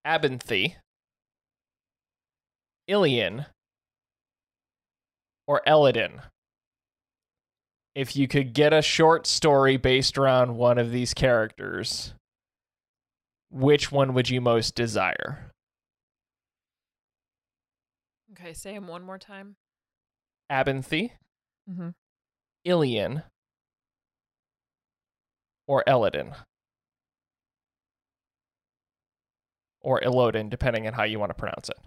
Abinthy, Ilian, or Eladin. If you could get a short story based around one of these characters, which one would you most desire? Okay, say them one more time. Abinthy, Mm-hmm. Ilian, or Eladin? Or Elodin, depending on how you want to pronounce it.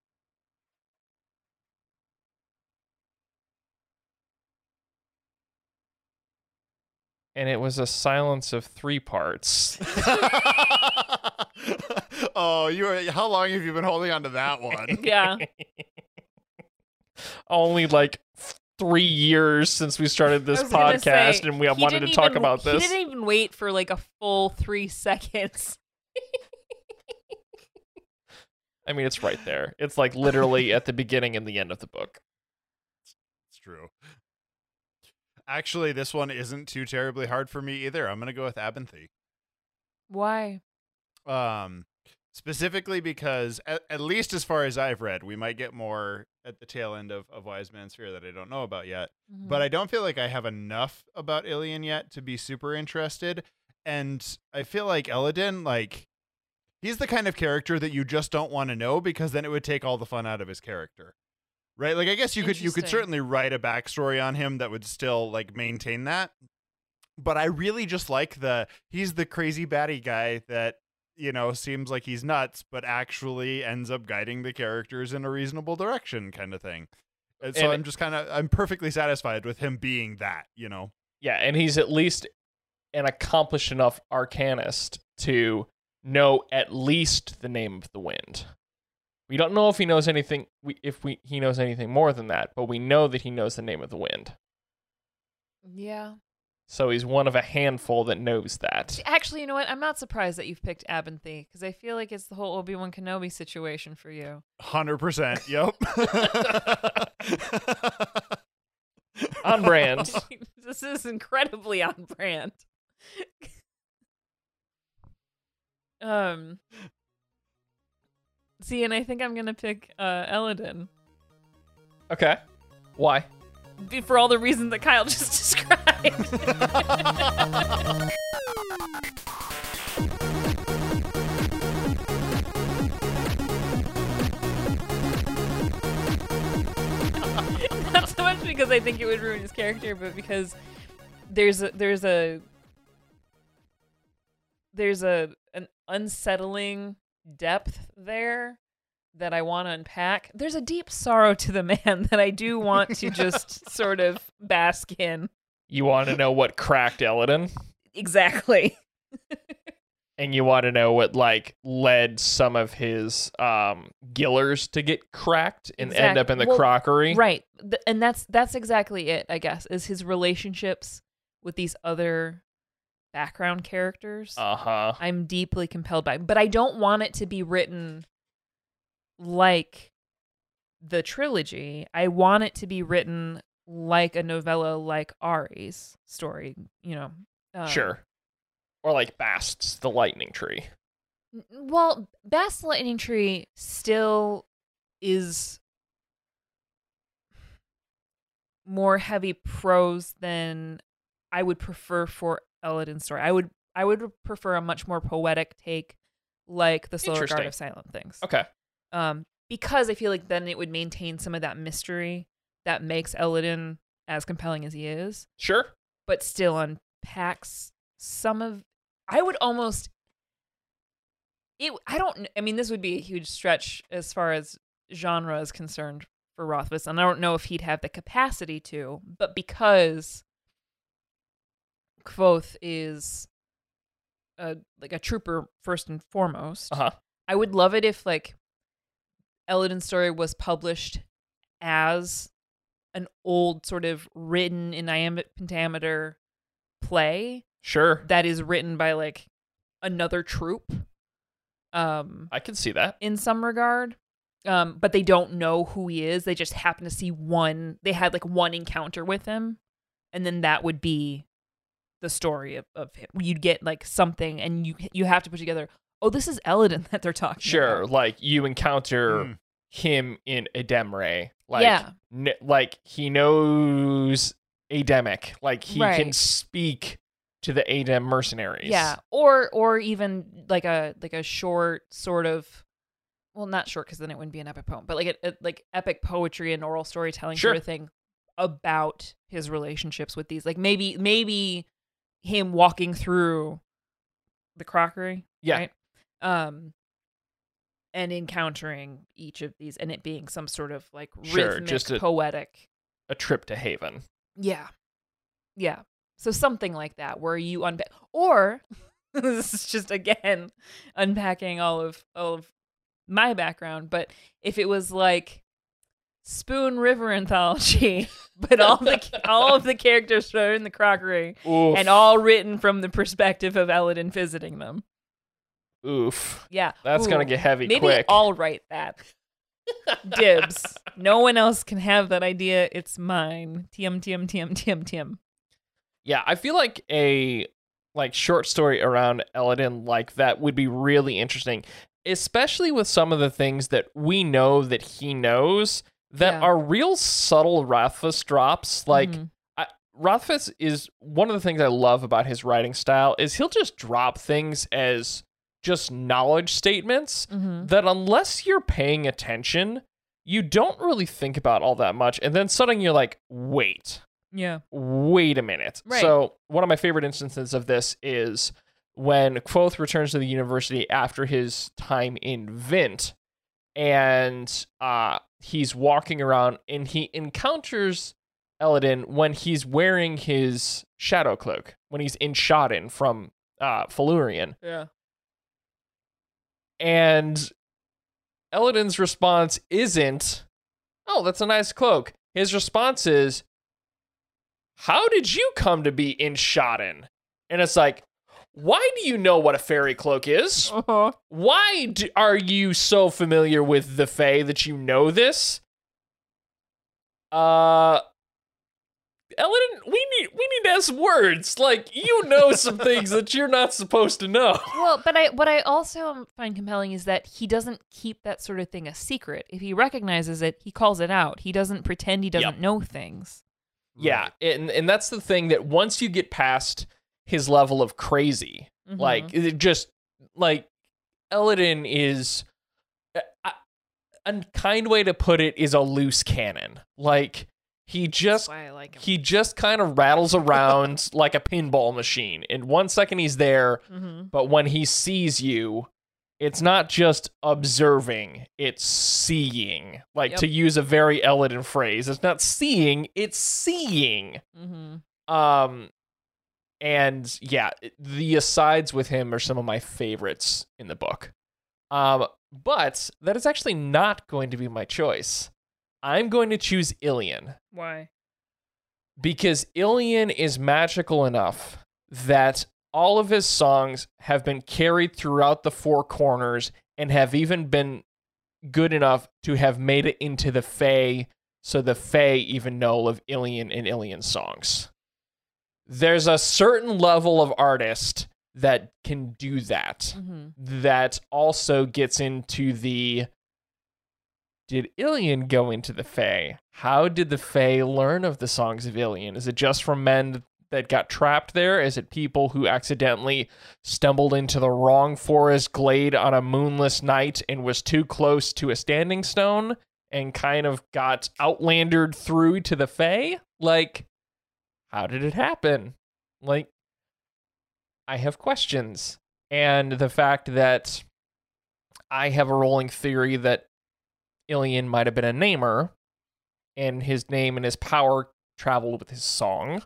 And it was a silence of 3 parts. Oh, how long have you been holding on to that one? Yeah. Only like 3 years since we started this I was gonna podcast, say, and we he wanted to didn't talk even- about this. He didn't even wait for like a full 3 seconds. I mean, it's right there. It's like literally at the beginning and the end of the book. It's true. Actually, this one isn't too terribly hard for me either. I'm going to go with Abinthy. Why? Specifically because, at least as far as I've read, we might get more at the tail end of Wise Man's Fear that I don't know about yet. Mm-hmm. But I don't feel like I have enough about Ilian yet to be super interested. And I feel like Eladin, like, he's the kind of character that you just don't want to know because then it would take all the fun out of his character. Right? Like, I guess you could Interesting. certainly write a backstory on him that would still, like, maintain that. But I really just like he's the crazy baddie guy that, you know, seems like he's nuts, but actually ends up guiding the characters in a reasonable direction kind of thing. And so I'm perfectly satisfied with him being that, you know? Yeah, and he's at least an accomplished enough arcanist to know at least the name of the wind. We don't know if he knows anything, he knows anything more than that, but we know that he knows the name of the wind. Yeah. So he's one of a handful that knows that. Actually, you know what? I'm not surprised that you've picked Abinthy because I feel like it's the whole Obi-Wan Kenobi situation for you. 100%. Yep. On brand. This is incredibly on brand. See, and I think I'm gonna pick Eladin Okay. Why? for all the reasons that Kyle just described. Not so much because I think it would ruin his character, but because there's an unsettling depth there that I want to unpack. There's a deep sorrow to the man that I do want to just sort of bask in. You want to know what cracked Eladin? Exactly. And you want to know what, like, led some of his gillers to get cracked and end up in the crockery? Right. And that's exactly it, I guess, is his relationships with these other background characters. Uh-huh. I'm deeply compelled by. But I don't want it to be written like the trilogy. I want it to be written like a novella like Ari's story, you know. Sure. Or like Bast's The Lightning Tree. Well, Bast's Lightning Tree still is more heavy prose than I would prefer for Eladin's story. I would prefer a much more poetic take, like the Slower Guard of Silent Things. Okay. Because I feel like then it would maintain some of that mystery that makes Eladin as compelling as he is. Sure. But still unpacks some of. I would almost. I mean, this would be a huge stretch as far as genre is concerned for Rothfuss, and I don't know if he'd have the capacity to. But because Kvothe is like a trooper first and foremost, I would love it if like Eladin's story was published as an old sort of written in iambic pentameter play. Sure. That is written by like another troupe. I can see that. In some regard. But they don't know who he is. They just happen to see they had like one encounter with him. And then that would be the story of him. You'd get like something and you have to put together, oh, this is Elodin that they're talking Sure, about. like you encounter him in Edemre. Like, like he knows Ademic. Like he can speak to the Adem mercenaries. Yeah, or even like a short sort of, well, not short because then it wouldn't be an epic poem, but like like epic poetry and oral storytelling sort of thing about his relationships with these. Like maybe him walking through the crockery, right? And encountering each of these, and it being some sort of like rhythmic, just poetic, a trip to Haven. Yeah. So something like that, where you unpack, or this is just again unpacking all of my background. But if it was like Spoon River Anthology, but all of the characters are in the crockery, and all written from the perspective of Elodin visiting them. Oof. Yeah. That's going to get heavy maybe quick. I'll write that. Dibs. No one else can have that idea. It's mine. TM. Yeah, I feel like a short story around Elodin like that would be really interesting, especially with some of the things that we know that he knows that are real subtle Rothfuss drops. Like, Rothfuss is one of the things I love about his writing style is he'll just drop things as just knowledge statements that unless you're paying attention, you don't really think about all that much. And then suddenly you're like, wait a minute. Right. So one of my favorite instances of this is when Kvothe returns to the university after his time in Vint, and he's walking around and he encounters Elodin when he's wearing his shadow cloak, when he's in Shodden from Felurian. Yeah. And Elodin's response isn't, oh, that's a nice cloak. His response is, how did you come to be in Shodden? And it's like, why do you know what a fairy cloak is? Why are you so familiar with the Fae that you know this? Elodin, we need to have some words. Like, you know some things that you're not supposed to know. Well, but what I also find compelling is that he doesn't keep that sort of thing a secret. If he recognizes it, he calls it out. He doesn't pretend he doesn't know things. Yeah, and that's the thing, that once you get past his level of crazy, like, it just, like, Elodin is, a kind way to put it is a loose cannon. Like, he just kind of rattles around like a pinball machine. In 1 second he's there, but when he sees you, it's not just observing, it's seeing. Like, to use a very Elodin phrase, it's not seeing, it's seeing. And yeah, the asides with him are some of my favorites in the book. But that is actually not going to be my choice. I'm going to choose Ilian. Why? Because Ilian is magical enough that all of his songs have been carried throughout the Four Corners and have even been good enough to have made it into the Fae, so the Fae even know of Ilian and Ilian's songs. There's a certain level of artist that can do that, that also gets into the, did Ilian go into the Fae? How did the Fae learn of the songs of Ilian? Is it just from men that got trapped there? Is it people who accidentally stumbled into the wrong forest glade on a moonless night and was too close to a standing stone and kind of got outlandered through to the Fae? Like, how did it happen? Like, I have questions. And the fact that I have a rolling theory that Ilian might have been a namer, and his name and his power traveled with his song,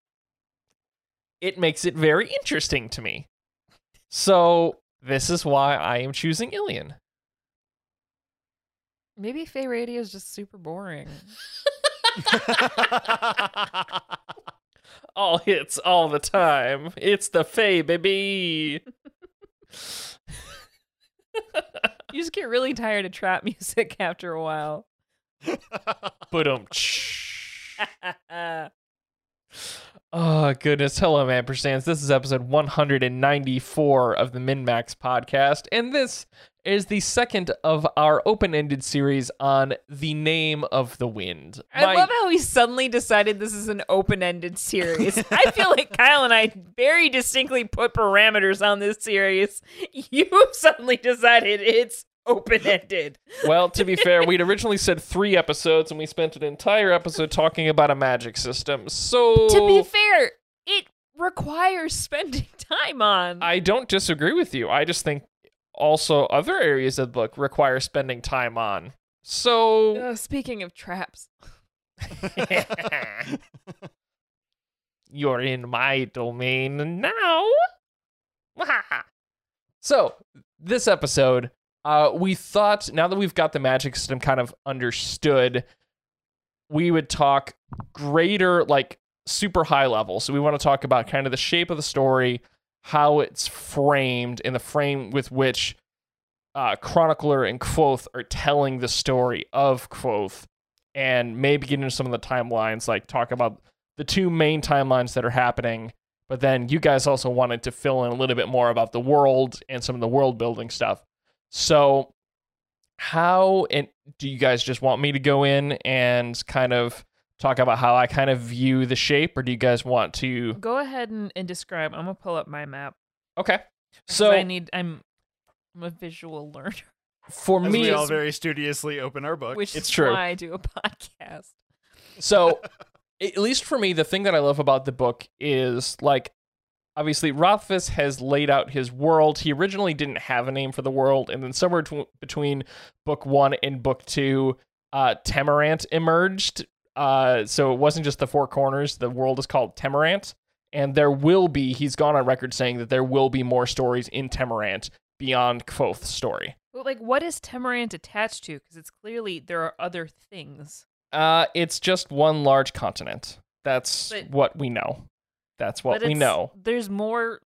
it makes it very interesting to me. So this is why I am choosing Ilian. Maybe Fae Radio is just super boring. All hits all the time. It's the Fae, baby. You just get really tired of trap music after a while. Oh, goodness. Hello, ampersands. This is episode 194 of the MinMax podcast, and this is the second of our open-ended series on the name of the wind. I love how we suddenly decided this is an open-ended series. I feel like Kyle and I very distinctly put parameters on this series. You suddenly decided it's open-ended. Well, to be fair, we'd originally said 3 episodes, and we spent an entire episode talking about a magic system. So, to be fair, it requires spending time on. I don't disagree with you. I just think also other areas of the book require spending time on. So, speaking of traps. You're in my domain now. So, this episode, we thought, now that we've got the magic system kind of understood, we would talk greater, like, super high level. So we want to talk about kind of the shape of the story, how it's framed, and the frame with which Chronicler and Kvothe are telling the story of Kvothe, and maybe get into some of the timelines, like talk about the 2 main timelines that are happening. But then you guys also wanted to fill in a little bit more about the world and some of the world building stuff. So how do you guys just want me to go in and kind of talk about how I kind of view the shape, or do you guys want to go ahead and describe? I'm gonna pull up my map. Okay. So I'm a visual learner. For me, we all very studiously open our books. Which it's is true. why I do a podcast. So at least for me, the thing that I love about the book is, like, obviously, Rothfuss has laid out his world. He originally didn't have a name for the world, and then somewhere between book 1 and book 2, Temerant emerged. So it wasn't just the 4 corners. The world is called Temerant, and he's gone on record saying that there will be more stories in Temerant beyond Kvothe's story. But, like, what is Temerant attached to? Because it's clearly there are other things. It's just one large continent. That's what we know. That's what we know. There's more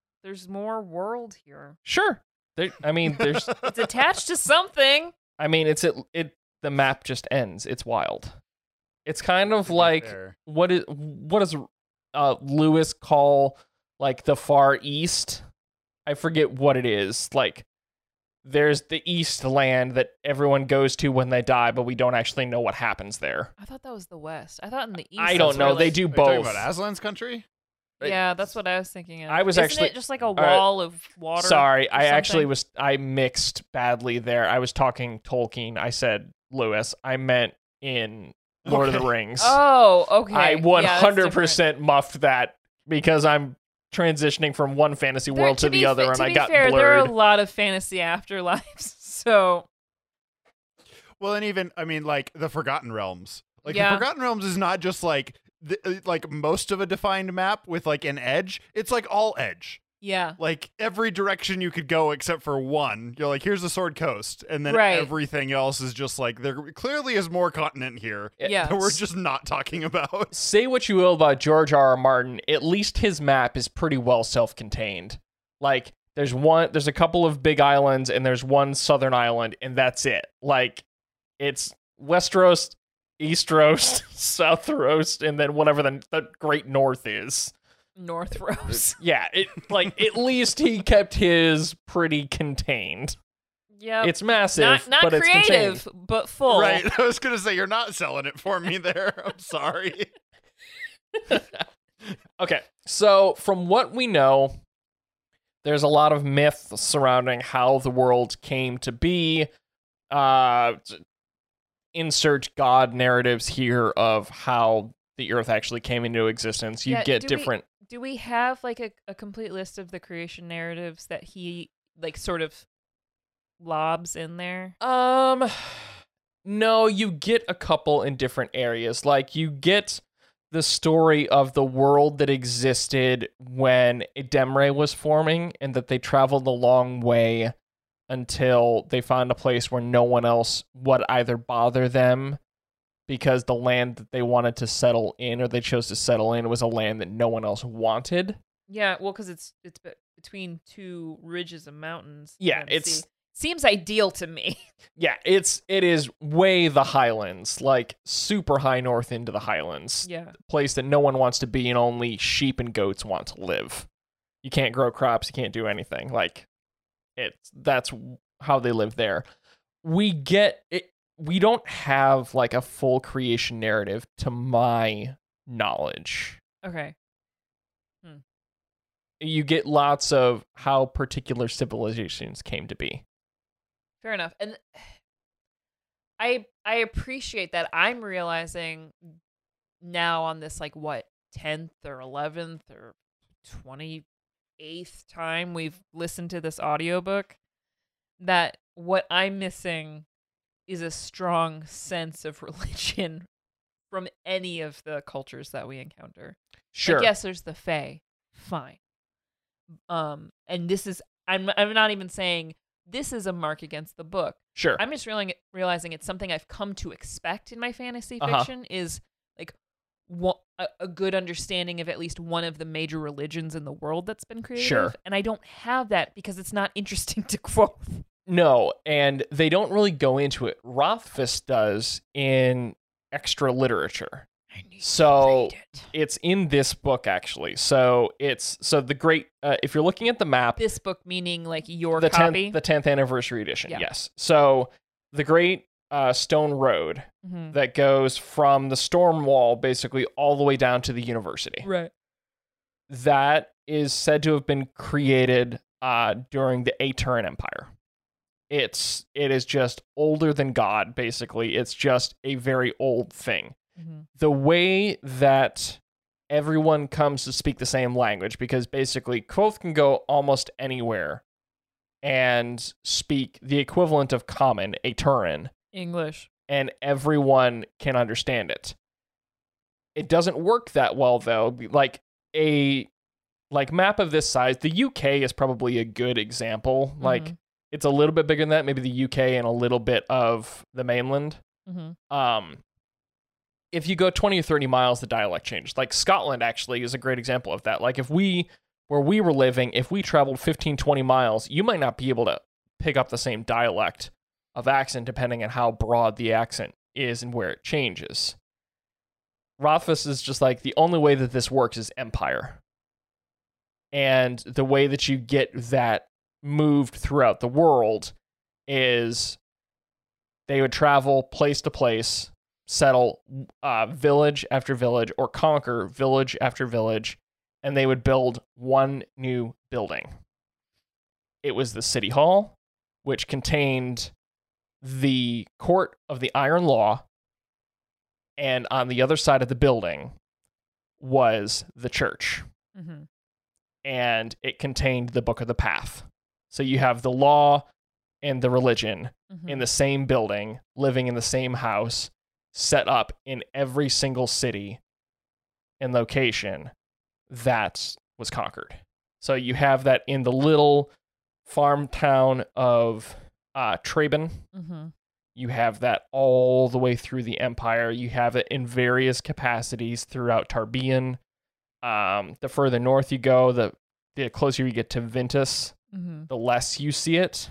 world here. Sure. There's it's attached to something. I mean, the map just ends. It's wild. It's kind of like what does Lewis call, like, the Far East? I forget what it is. Like, there's the East land that everyone goes to when they die, but we don't actually know what happens there. I thought that was the West. I thought in the East. I don't know. They do both. Are you talking about Aslan's country? Yeah, that's what I was thinking of. Isn't it just like a wall of water? Sorry, I mixed badly there. I was talking Tolkien. I said Lewis. I meant in Lord of the Rings. Oh, okay. I 100% muffed that because I'm transitioning from one fantasy world to the other, and I got blurred. There are a lot of fantasy afterlives, so. Well, and even, I mean, like, the Forgotten Realms. Like, yeah. The Forgotten Realms is not just, like, like most of a defined map with, like, an edge. It's, like, all edge. Yeah. Like, every direction you could go except for one. You're like, here's the Sword Coast. And then everything else is just, like, there clearly is more continent here. Yeah. That we're just not talking about. Say what you will about George R.R. Martin, at least his map is pretty well self-contained. Like, there's a couple of big islands, and there's one southern island, and that's it. Like, it's Westeros, Eastros, Southros, and then whatever the Great North is. North Rose. Yeah, at least he kept his pretty contained. Yeah, it's massive, not but creative, it's contained. but full. Right, I was gonna say you're not selling it for me there. I'm sorry. Okay, so from what we know, there's a lot of myth surrounding how the world came to be. Insert God narratives here of how the Earth actually came into existence. You get different. Do we have, like, a complete list of the creation narratives that he, like, sort of lobs in there? No, you get a couple in different areas. Like, you get the story of the world that existed when Edemre was forming, and that they traveled a long way until they found a place where no one else would either bother them, because the land that they wanted to settle in, or they chose to settle in, was a land that no one else wanted. Yeah, well, because it's between 2 ridges of mountains. Yeah, it's seems ideal to me. Yeah, it is way the Highlands, like super high north into the Highlands. Yeah. Place that no one wants to be and only sheep and goats want to live. You can't grow crops, you can't do anything. Like that's how they live there. We get it. We don't have like a full creation narrative to my knowledge. Okay. You get lots of how particular civilizations came to be. Fair enough. And I appreciate that. I'm realizing now on this, like, what, 10th or 11th or 28th time we've listened to this audiobook, that what I'm missing is a strong sense of religion from any of the cultures that we encounter. Sure. Like, yes, there's the Fae. Fine. And this is, I'm not even saying this is a mark against the book. Sure. I'm just realizing it's something I've come to expect in my fantasy fiction is like a good understanding of at least one of the major religions in the world that's been created. Sure. And I don't have that because it's not interesting to quote. No, and they don't really go into it. Rothfuss does in extra literature. So it's in this book actually. So the great if you're looking at the map, this book meaning like your the copy, 10th anniversary edition. Yeah. Yes. So the Great Stone Road that goes from the Storm Wall basically all the way down to the university. Right. That is said to have been created during the Aturan Empire. It is just older than God. Basically, it's just a very old thing. The way that everyone comes to speak the same language, because basically Kvothe can go almost anywhere and speak the equivalent of common, Aturan, English, and everyone can understand it. It doesn't work that well though. Like a map of this size, the UK is probably a good example. Like it's a little bit bigger than that, maybe the UK and a little bit of the mainland. If you go 20 or 30 miles, the dialect changes. Like Scotland actually is a great example of that. Like where we were living, if we traveled 15, 20 miles, you might not be able to pick up the same dialect of accent depending on how broad the accent is and where it changes. Rothfuss is just like, the only way that this works is empire. And the way that you get that moved throughout the world is they would travel place to place, settle village after village, or conquer village after village, and they would build one new building. It was the city hall, which contained the court of the iron law, and on the other side of the building was the church. And it contained the Book of the Path. So you have the law and the religion in the same building, living in the same house, set up in every single city and location that was conquered. So you have that in the little farm town of Traben. You have that all the way through the empire. You have it in various capacities throughout Tarbean. The further north you go, the closer you get to Ventus, the less you see it.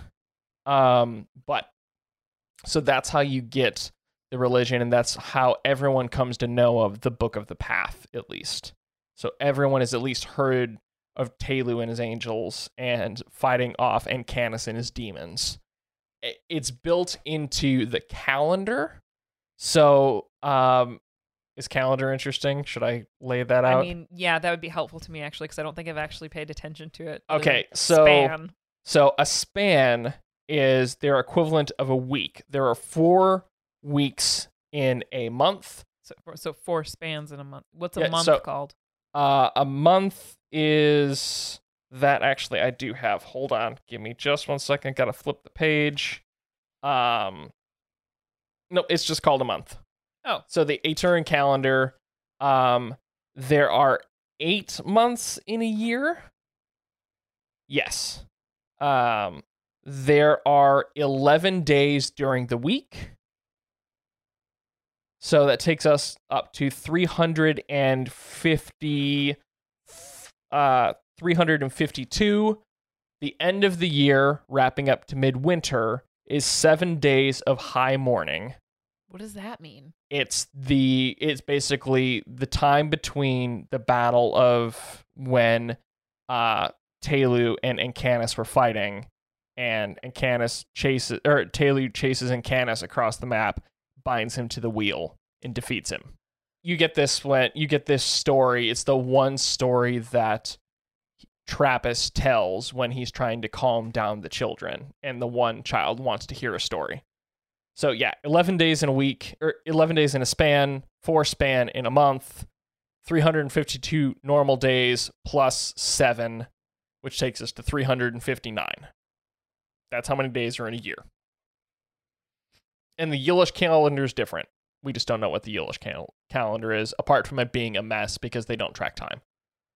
But so that's how you get the religion, and that's how everyone comes to know of the Book of the Path, at least. So everyone has at least heard of Telu and his angels and fighting off Ancanus and his demons. It's built into the calendar. So, is calendar interesting? Should I lay that out? I mean, yeah, that would be helpful to me actually, because I don't think I've actually paid attention to it. Okay, span. So a span is their equivalent of a week. There are 4 weeks in a month. So 4 spans in a month. What's a month called? A month is that actually I do have. Hold on, give me just 1 second. Got to flip the page. No, it's just called a month. Oh, so the Aturan calendar. There are 8 months in a year. Yes. There are 11 days during the week. So that takes us up to 352. The end of the year, wrapping up to midwinter, is 7 days of high mourning. What does that mean? It's basically the time between the battle of when Tehlu and Ancanus were fighting, and Ancanus Tehlu chases Ancanus across the map, binds him to the wheel, and defeats him. You get this story. It's the one story that Trappist tells when he's trying to calm down the children, and the one child wants to hear a story. So yeah, 11 days in a week, or 11 days in a span, 4 span in a month, 352 normal days plus 7, which takes us to 359. That's how many days are in a year. And the Yilish calendar is different. We just don't know what the Yilish calendar is, apart from it being a mess because they don't track time.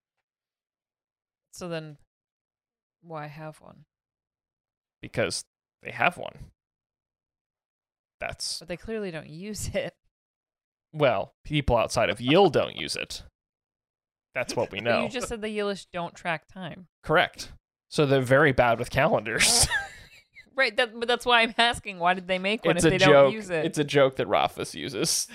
So then, why have one? Because they have one. But they clearly don't use it. Well, people outside of Yil don't use it. That's what we know. But you just said the Yilish don't track time. Correct. So they're very bad with calendars. Right, but that's why I'm asking, why did they make one if they don't use it? It's a joke that Rothfuss uses.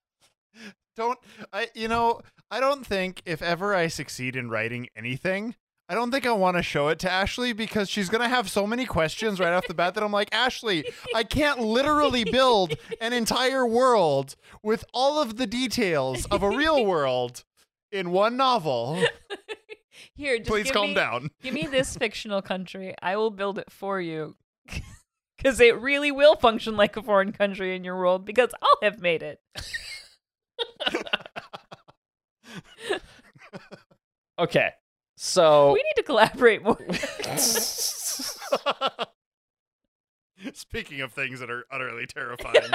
I don't think if ever I succeed in writing anything, I don't think I want to show it to Ashley, because she's going to have so many questions right off the bat that I'm like, Ashley, I can't literally build an entire world with all of the details of a real world in one novel. Here, just please calm down. Give me this fictional country. I will build it for you. Because it really will function like a foreign country in your world, because I'll have made it. Okay, so... We need to collaborate more. Speaking of things that are utterly terrifying.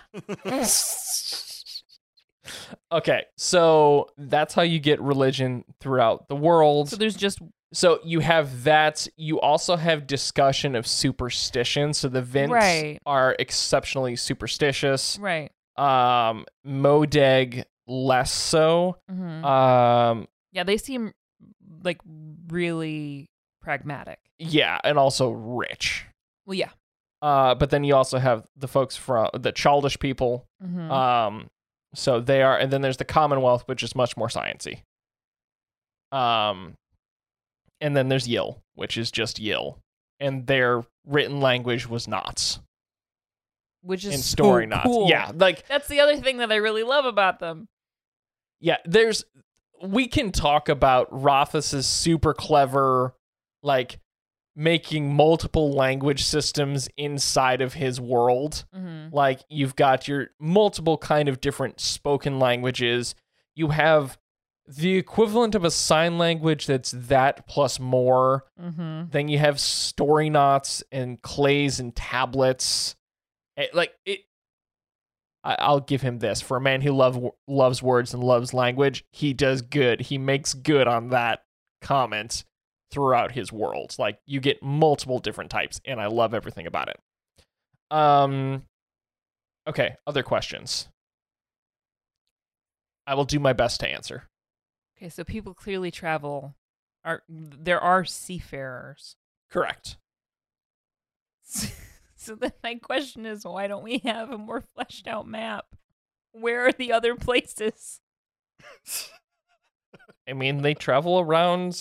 Okay, so that's how you get religion throughout the world. So you have that. You also have discussion of superstition. So the Vints are exceptionally superstitious. Right. Modeg less so. Mm-hmm. Yeah, they seem like really pragmatic. Yeah, and also rich. Well, yeah. But then you also have the folks from the Chaldish people. Mm-hmm. So they are, and then there's the Commonwealth, which is much more sciencey. And then there's Yil, which is just Yil, and their written language was Knots, which is in story so Knots. Cool. Yeah, like that's the other thing that I really love about them. Yeah, we can talk about Rothfuss's super clever, like making multiple language systems inside of his world. Mm-hmm. Like you've got your multiple kind of different spoken languages. You have the equivalent of a sign language that's that plus more. Mm-hmm. Then you have story knots and clays and tablets. I'll give him this. For a man who loves words and loves language, he does good. He makes good on that comment throughout his world. Like, you get multiple different types, and I love everything about it. Okay, other questions. I will do my best to answer. Okay, so people clearly travel. There are seafarers. Correct. So then my question is, why don't we have a more fleshed out map? Where are the other places? I mean, they travel around.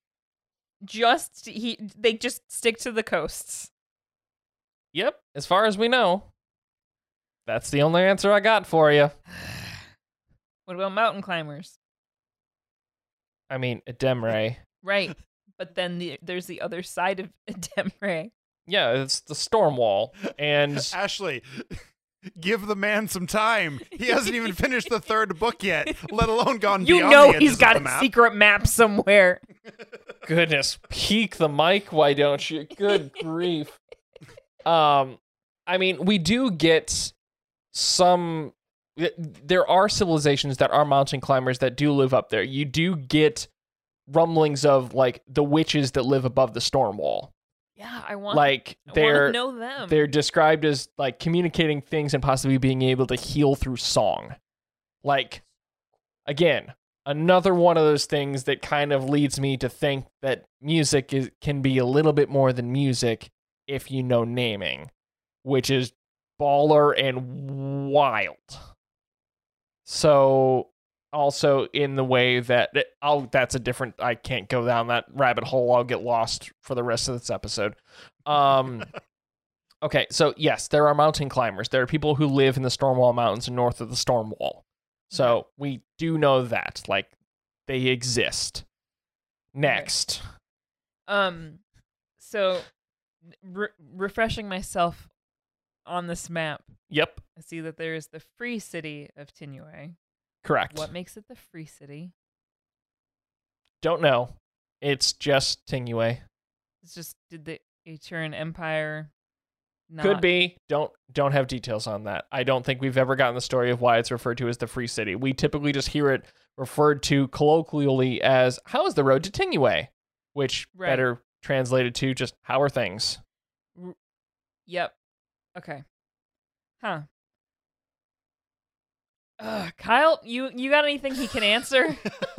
They just stick to the coasts. Yep, as far as we know. That's the only answer I got for you. What about mountain climbers? I mean, Edemre. Right, but then there's the other side of Edemre. Yeah, it's the storm wall. And Ashley, give the man some time. He hasn't even finished the third book yet, let alone gone beyond the edges of the map. He's got a secret map somewhere. Goodness, peek the mic, why don't you? Good grief. I mean, we do get some. There are civilizations that are mountain climbers that do live up there. You do get rumblings of like the witches that live above the storm wall. Yeah, I want to know them. They're described as like communicating things and possibly being able to heal through song. Like, again, another one of those things that kind of leads me to think that music can be a little bit more than music if you know naming, which is baller and wild. So also in the way that that's a different, I can't go down that rabbit hole. I'll get lost for the rest of this episode. Okay, so yes, there are mountain climbers. There are people who live in the Stormwall Mountains and north of the Stormwall. So we do know that, like, they exist. Next. So refreshing myself on this map. Yep. I see that there is the free city of Tinue. Correct. What makes it the free city? Don't know. It's just Tinue. It's just, did the Aturan Empire not... Could be. Don't have details on that. I don't think we've ever gotten the story of why it's referred to as the free city. We typically just hear it referred to colloquially as, how is the road to Tinue? Which better translated to just, how are things? Yep. Okay. Huh. Kyle, you got anything he can answer?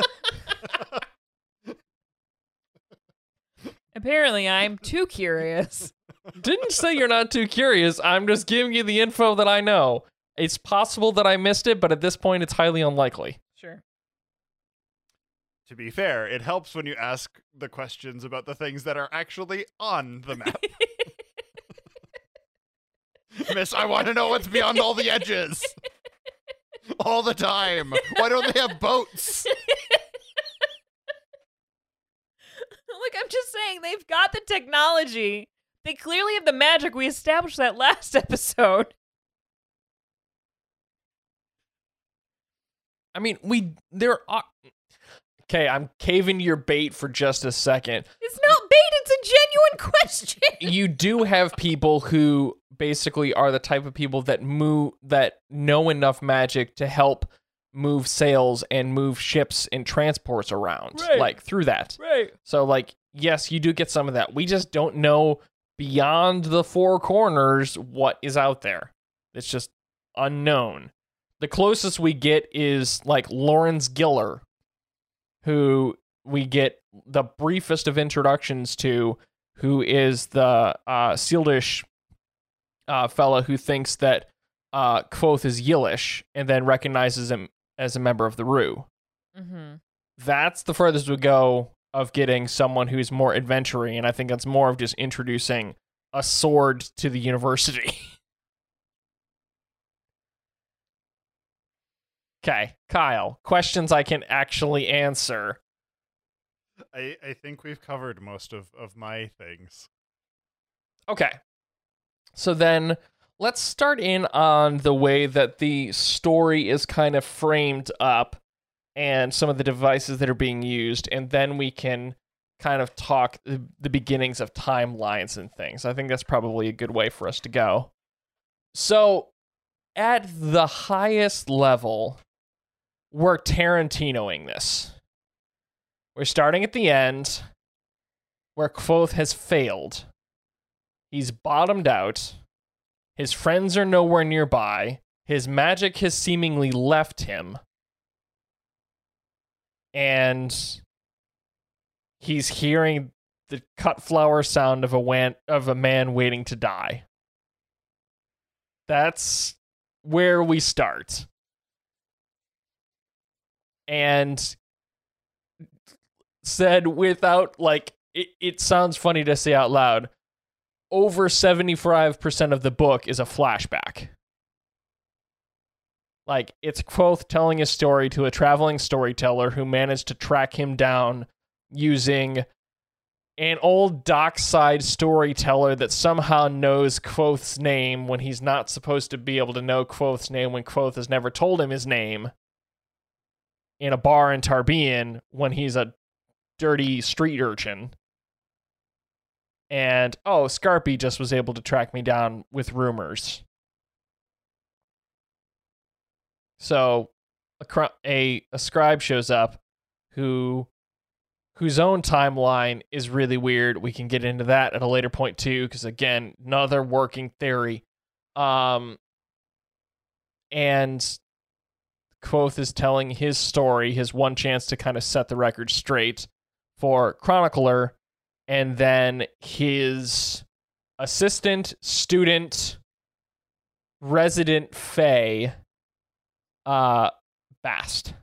Apparently, I'm too curious. Didn't say you're not too curious. I'm just giving you the info that I know. It's possible that I missed it, but at this point, it's highly unlikely. Sure. To be fair, it helps when you ask the questions about the things that are actually on the map. Miss, I want to know what's beyond all the edges. All the time. Why don't they have boats? Look, I'm just saying, they've got the technology. They clearly have the magic. We established that last episode. I mean, there are... Okay, I'm caving to your bait for just a second. It's not bait, it's a genuine question. You do have people who basically are the type of people that know enough magic to help move sails and move ships and transports around, like, through that. Right. So, like, yes, you do get some of that. We just don't know beyond the four corners what is out there. It's just unknown. The closest we get is, like, Lawrence Giller, who we get the briefest of introductions to, who is the Sealdish fella who thinks that Kvothe is Yilish and then recognizes him as a member of the Rue. Mm-hmm. That's the furthest we go of getting someone who's more adventuring, and I think that's more of just introducing a sword to the university. Okay, Kyle, questions I can actually answer. I think we've covered most of my things. Okay. So then let's start in on the way that the story is kind of framed up and some of the devices that are being used, and then we can kind of talk the beginnings of timelines and things. I think that's probably a good way for us to go. So at the highest level, we're Tarantinoing this. We're starting at the end, where Kvothe has failed. He's bottomed out. His friends are nowhere nearby. His magic has seemingly left him. And he's hearing the cut flower sound of a man waiting to die. That's where we start. And said without, like, it sounds funny to say out loud, over 75% of the book is a flashback. Like, it's Kvothe telling a story to a traveling storyteller who managed to track him down using an old dockside storyteller that somehow knows Kvothe's name when he's not supposed to be able to know Kvothe's name when Kvothe has never told him his name, in a bar in Tarbean when he's a dirty street urchin. And, Scarpy just was able to track me down with rumors. So, a scribe shows up whose own timeline is really weird. We can get into that at a later point too, because again, another working theory. And Kvothe is telling his story, his one chance to kind of set the record straight for Chronicler, and then his assistant, student, resident Fae, Bast.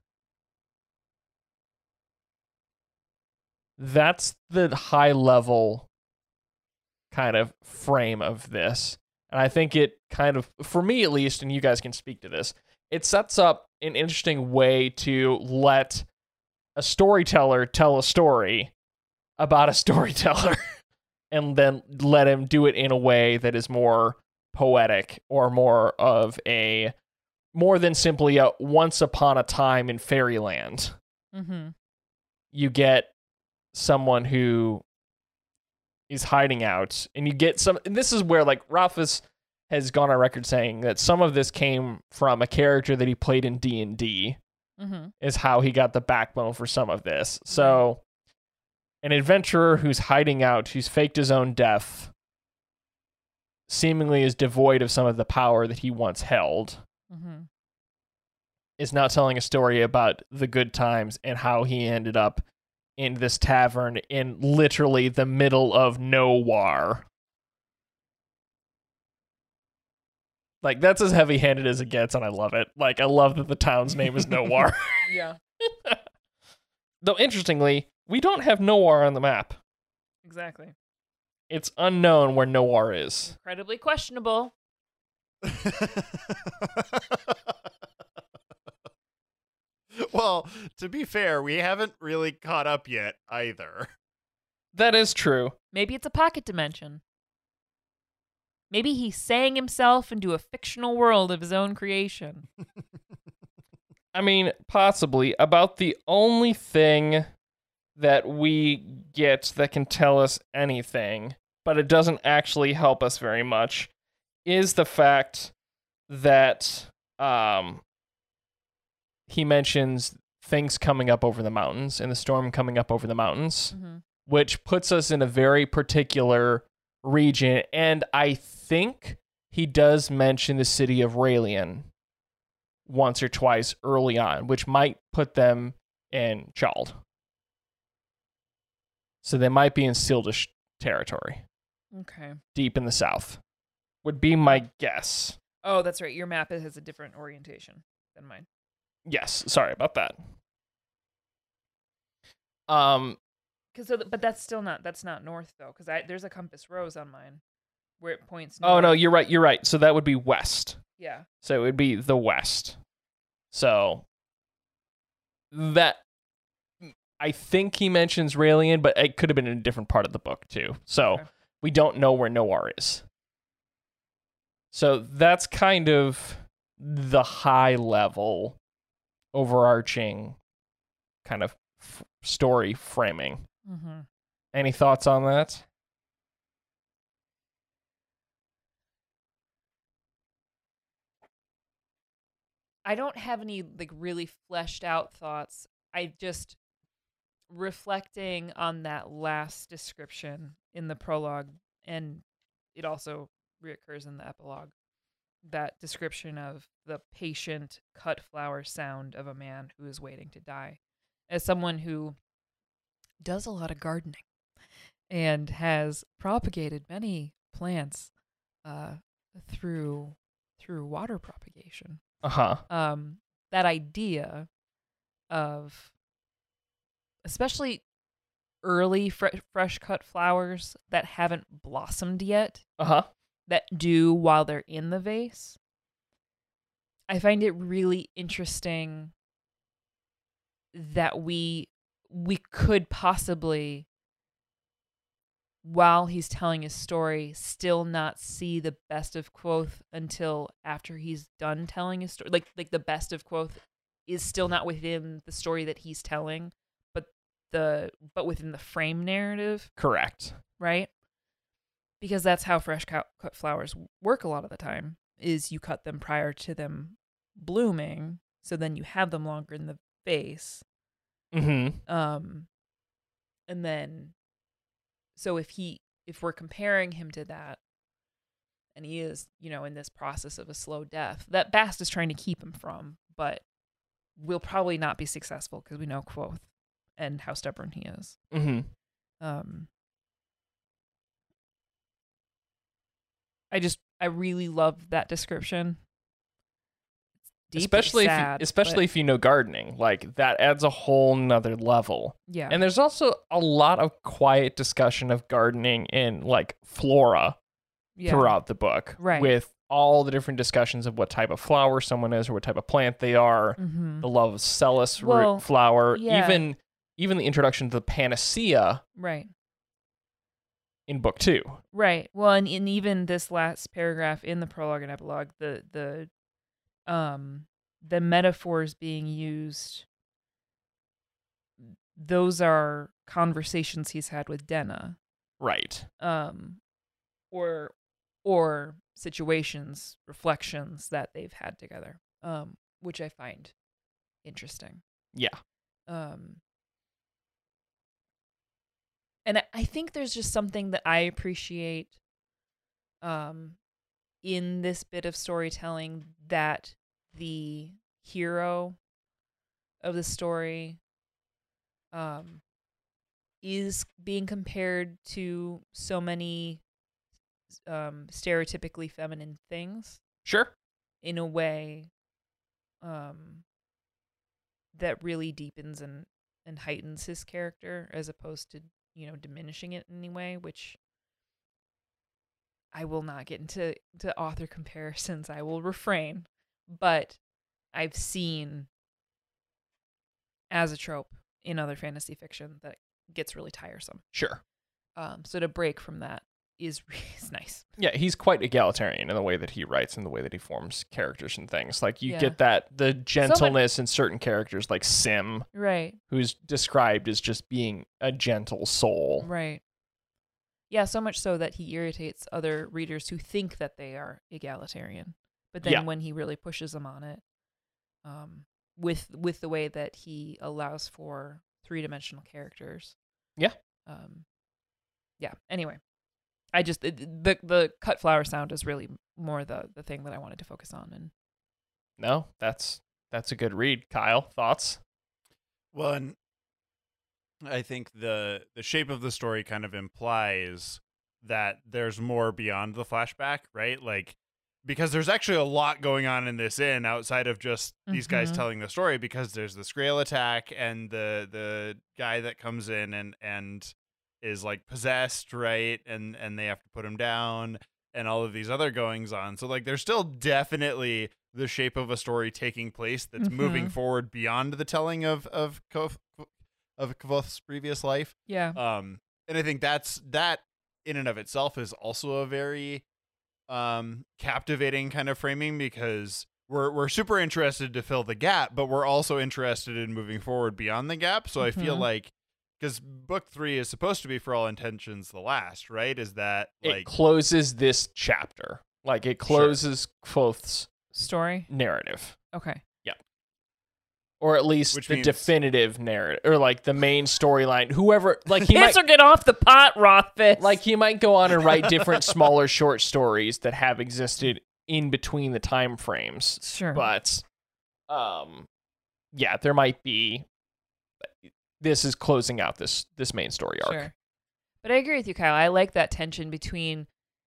That's the high level kind of frame of this. And I think it kind of, for me at least, and you guys can speak to this, it sets up an interesting way to let a storyteller tell a story about a storyteller and then let him do it in a way that is more poetic or more than simply a once upon a time in fairyland. Mm-hmm. You get someone who is hiding out, and you get some, and this is where like Rothfuss has gone on record saying that some of this came from a character that he played in D&D, is how he got the backbone for some of this. So an adventurer who's hiding out, who's faked his own death, seemingly is devoid of some of the power that he once held, is now telling a story about the good times and how he ended up in this tavern in literally the middle of nowhere. Like, that's as heavy-handed as it gets, and I love it. Like, I love that the town's name is Nowhere. Yeah. Though, interestingly, we don't have Nowhere on the map. Exactly. It's unknown where Nowhere is. Incredibly questionable. Well, to be fair, we haven't really caught up yet either. That is true. Maybe it's a pocket dimension. Maybe he sang himself into a fictional world of his own creation. I mean, possibly. About the only thing that we get that can tell us anything, but it doesn't actually help us very much, is the fact that he mentions things coming up over the mountains and the storm coming up over the mountains, which puts us in a very particular region. And I think he does mention the city of Raelian once or twice early on, which might put them in Chald. So they might be in Sildish territory. Okay. Deep in the south. Would be my guess. Oh, that's right. Your map has a different orientation than mine. Yes, sorry about that. But that's not north though, because there's a compass rose on mine where it points north. Oh no, you're right. So that would be west. Yeah. So it would be the west. So that, I think he mentions Raelian, but it could have been in a different part of the book too. So we don't know where Nowhere is. So that's kind of the high level, overarching kind of story framing. Any thoughts on that? I don't have any like really fleshed out thoughts. I just, reflecting on that last description in the prologue, and it also reoccurs in the epilogue, that description of the patient cut flower sound of a man who is waiting to die. As someone who does a lot of gardening and has propagated many plants through water propagation. That idea of, especially early fresh cut flowers that haven't blossomed yet, that do while they're in the vase, I find it really interesting that we could possibly, while he's telling his story, still not see the best of Kvothe until after he's done telling his story. Like the best of Kvothe is still not within the story that he's telling, but within the frame narrative. Correct. Right? Because that's how fresh cut flowers work a lot of the time, is you cut them prior to them blooming, so then you have them longer in the vase. And then, so if we're comparing him to that, and he is, in this process of a slow death that Bast is trying to keep him from, but will probably not be successful because we know Kvothe and how stubborn he is. Mm-hmm. I really love that description. Deep, especially sad, if you know gardening, like that adds a whole nother level. Yeah. And there's also a lot of quiet discussion of gardening in like flora throughout the book, right, with all the different discussions of what type of flower someone is or what type of plant they are, the love of Celis root flower, even the introduction to the panacea, right, in book 2. Right. Well, and even this last paragraph in the prologue and epilogue, the metaphors being used, those are conversations he's had with Denna. Right. Or situations, reflections that they've had together, which I find interesting. Yeah. And I think there's just something that I appreciate in this bit of storytelling, that the hero of the story is being compared to so many stereotypically feminine things. Sure. In a way that really deepens and heightens his character, as opposed to, diminishing it in any way, which I will not get into author comparisons. I will refrain. But I've seen as a trope in other fantasy fiction that gets really tiresome. Sure. So to break from that is nice. Yeah, he's quite egalitarian in the way that he writes and the way that he forms characters and things. Like you get the gentleness in certain characters, like Sim, right, who's described as just being a gentle soul. Right. Yeah, so much so that he irritates other readers who think that they are egalitarian. But then when he really pushes them on it, with the way that he allows for 3-dimensional characters. Yeah. Yeah. Anyway, I just the cut flower sound is really more the thing that I wanted to focus on. And no, that's a good read. Kyle, thoughts? Well, and I think the shape of the story kind of implies that there's more beyond the flashback, right? Like, because there's actually a lot going on in this inn outside of just these guys telling the story, because there's the Scrael attack and the guy that comes in and is like possessed, right? And they have to put him down and all of these other goings on. So like there's still definitely the shape of a story taking place that's moving forward beyond the telling of Kvothe's previous life. Yeah. And I think that in and of itself is also a very captivating kind of framing, because we're super interested to fill the gap, but we're also interested in moving forward beyond the gap. So I feel like, because book 3 is supposed to be, for all intentions, the last, right? Is that like it closes this chapter, like it closes Kvothe's story narrative. Okay. Yeah. Or at least which the means definitive narrative, or like the main storyline. Whoever, like he Cancer, get off the pot, Rothfuss. Like he might go on and write different smaller short stories that have existed in between the time frames. Sure. But yeah, there might be. This is closing out this main story arc. Sure. But I agree with you, Kyle. I like that tension between,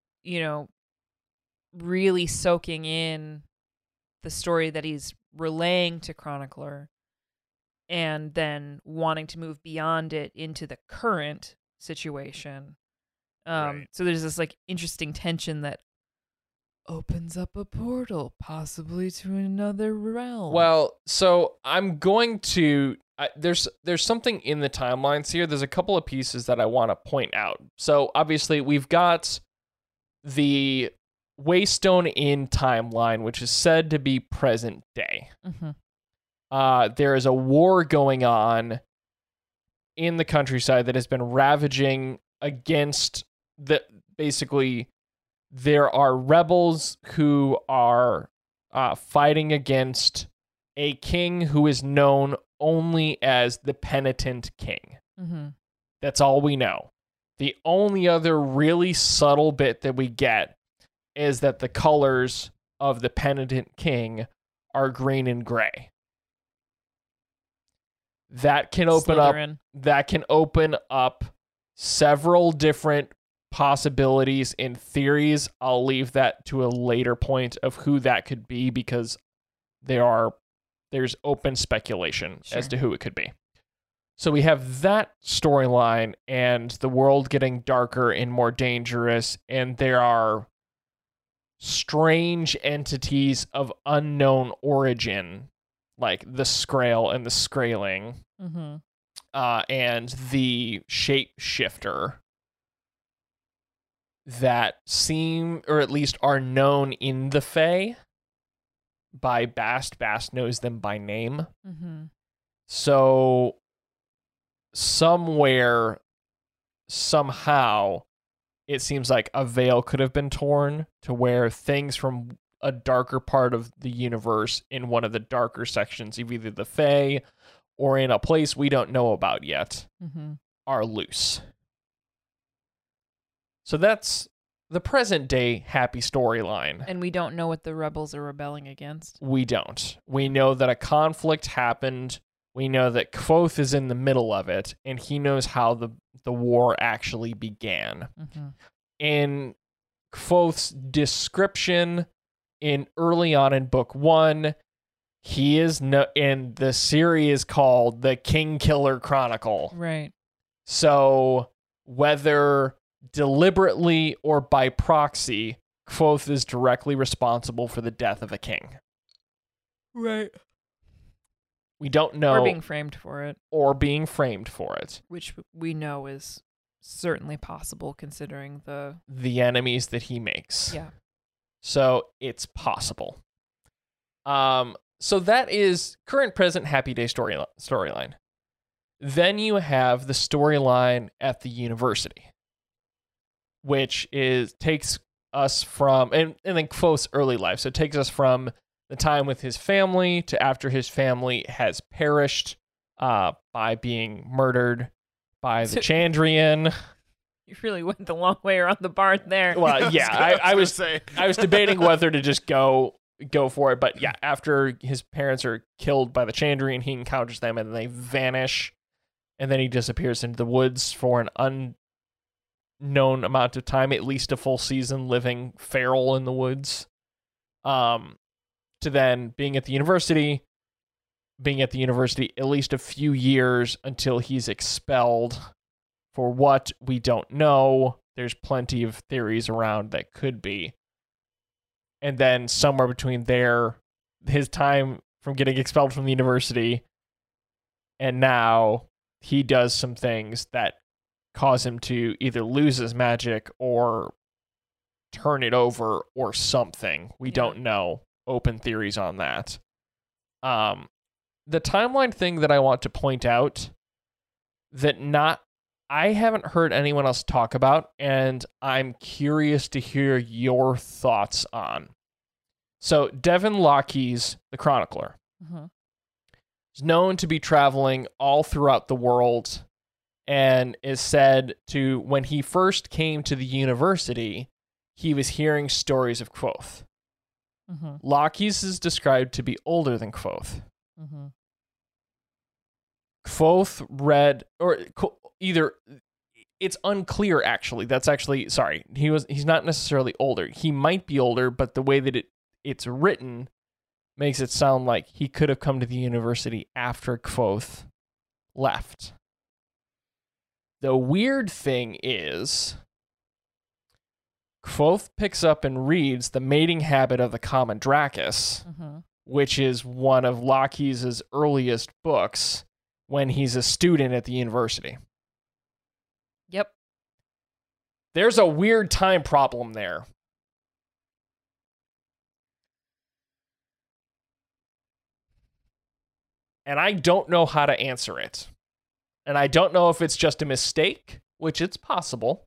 really soaking in the story that he's relaying to Chronicler and then wanting to move beyond it into the current situation. Right. So there's this like interesting tension that opens up a portal possibly to another realm. Well, so I'm going to there's something in the timelines here. There's a couple of pieces that I want to point out. So obviously we've got the Waystone Inn timeline, which is said to be present day. There is a war going on in the countryside that has been ravaging against basically there are rebels who are fighting against a king who is known only as the Penitent King. That's all we know. The only other really subtle bit that we get is that the colors of the Penitent King are green and gray. that can open up several different possibilities and theories. I'll leave that to a later point of who that could be, because there's open speculation as to who it could be. So we have that storyline and the world getting darker and more dangerous, and there are strange entities of unknown origin, like the Skrael and the Skraeling, and the Shapeshifter, that seem, or at least are known in the Fae by Bast. Bast knows them by name. So somewhere, somehow, it seems like a veil could have been torn to where things from a darker part of the universe in one of the darker sections of either the Fae or in a place we don't know about yet are loose. So that's the present day happy storyline. And we don't know what the rebels are rebelling against. We don't. We know that a conflict happened. We know that Kvothe is in the middle of it, and he knows how the war actually began. In Kvothe's description early on in book 1, he is and the series called the Kingkiller Chronicle. Right. So whether deliberately or by proxy, Kvothe is directly responsible for the death of a king. Right. We don't know. Or being framed for it. Which we know is certainly possible considering the enemies that he makes. Yeah. So it's possible. So that is current, present, happy day storyline. Then you have the storyline at the university, which takes us from, and then Kvothe's early life. So it takes us from the time with his family to after his family has perished by being murdered by the Chandrian. You really went the long way around the barn there. Well, yeah, I was debating whether to just go for it, but yeah, after his parents are killed by the Chandrian, he encounters them and they vanish, and then he disappears into the woods for an unknown amount of time, at least a full season, living feral in the woods. To then being at the university at least a few years until he's expelled. For what, we don't know. There's plenty of theories around that could be. And then somewhere between there, his time from getting expelled from the university and now, he does some things that cause him to either lose his magic or turn it over or something. We don't know. Open theories on that. The timeline thing that I want to point out that I haven't heard anyone else talk about, and I'm curious to hear your thoughts on. So Devin Lockhees, the chronicler, is known to be traveling all throughout the world, and is said to, when he first came to the university, he was hearing stories of Kvothe. Lockhees is described to be older than Kvothe. Kvothe read, or either, it's unclear actually. That's actually, sorry, he's not necessarily older. He might be older, but the way that it's written makes it sound like he could have come to the university after Kvothe left. The weird thing is, Kvothe picks up and reads The Mating Habit of the Common Drakus, which is one of Lockhees' earliest books when he's a student at the university. Yep. There's a weird time problem there. And I don't know how to answer it. And I don't know if it's just a mistake, which it's possible.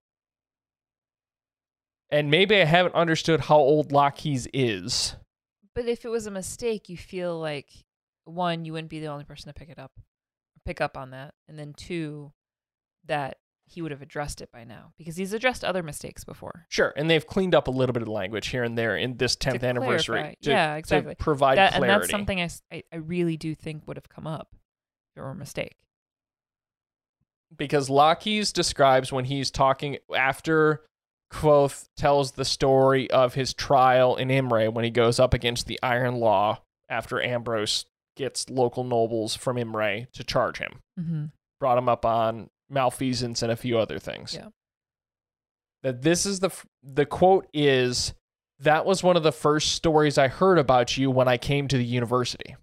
And maybe I haven't understood how old Lockhees is. But if it was a mistake, you feel like, one, you wouldn't be the only person to pick up on that. And then two, that he would have addressed it by now. Because he's addressed other mistakes before. Sure, and they've cleaned up a little bit of the language here and there in this 10th anniversary. Yeah, exactly. To provide clarity. And that's something I really do think would have come up if it were a mistake. Because Laches describes when he's talking after Kvothe tells the story of his trial in Imre when he goes up against the Iron Law after Ambrose gets local nobles from Imre to charge him. Mm-hmm. Brought him up on malfeasance and a few other things. Yeah. That this is the quote is, "That was one of the first stories I heard about you when I came to the university."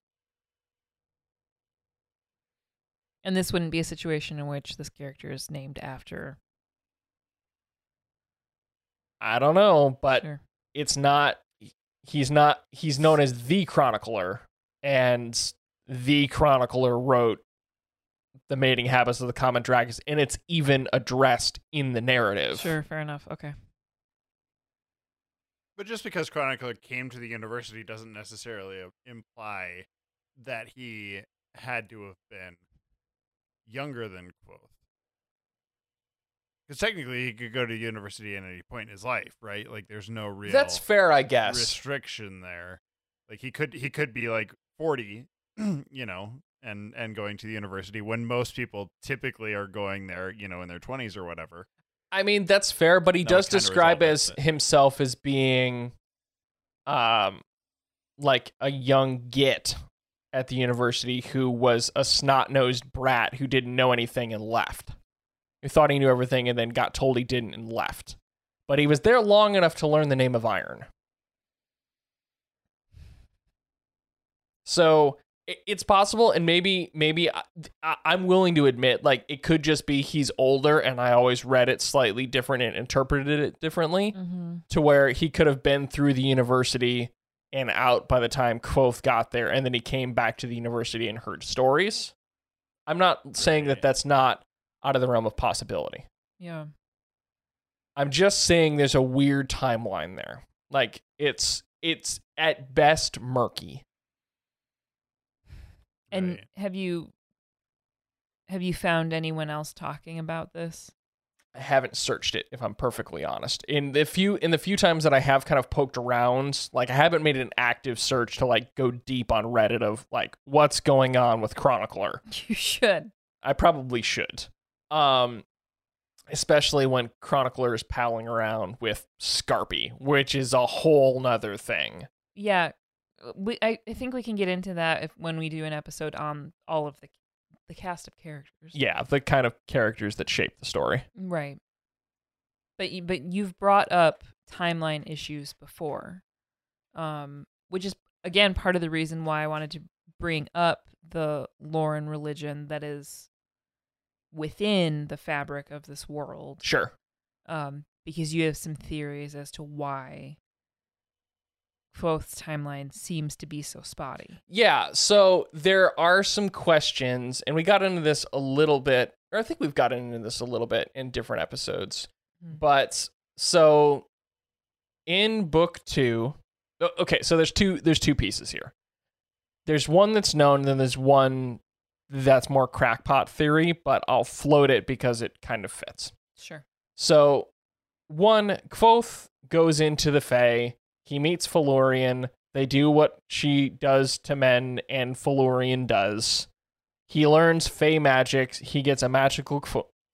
And this wouldn't be a situation in which this character is named after. I don't know, but Sure. it's not. He's known as the Chronicler, and the Chronicler wrote The Mating Habits of the Common Dragons, and it's even addressed in the narrative. Sure, fair enough. Okay. But just because Chronicler came to the university doesn't necessarily imply that he had to have been younger than Kvothe. Because technically he could go to university at any point in his life, right? Like there's no real That's fair, I guess. restriction there. Like he could be like 40, you know, and going to the university when most people typically are going there, you know, in their 20s or whatever. I mean, that's fair, but he does describe as himself as being like a young git at the university who was a snot-nosed brat who didn't know anything and left. Who thought he knew everything and then got told he didn't and left. But he was there long enough to learn the name of iron. So it's possible, and maybe I'm willing to admit, like, it could just be he's older, and I always read it slightly different and interpreted it differently, to where he could have been through the university and out by the time Kvothe got there, and then he came back to the university and heard stories. I'm not saying that that's not out of the realm of possibility. Yeah. I'm just saying there's a weird timeline there. Like, it's at best murky. And Right. have you found anyone else talking about this? I haven't searched it, if I'm perfectly honest. In the few times that I have kind of poked around, like, I haven't made an active search to, like, go deep on Reddit of, like, what's going on with Chronicler. You should. I probably should. Especially when Chronicler is palling around with Scarpy, which is a whole nother thing. Yeah. I think we can get into that when we do an episode on all of the cast of characters. Yeah, the kind of characters that shape the story. Right. But you've brought up timeline issues before, which is, again, part of the reason why I wanted to bring up the lore and religion that is within the fabric of this world. Sure. Because you have some theories as to why Kvothe's timeline seems to be so spotty. Yeah, so there are some questions, and we got into this a little bit, or I think we've gotten into this a little bit in different episodes. But so in book 2, okay, so there's two pieces here. There's one that's known, and then there's one that's more crackpot theory, but I'll float it because it kind of fits. Sure. So, one, Kvothe goes into the Fae. He meets Felurian. They do what she does to men, and Felurian does. He learns Fae magic. He gets a magical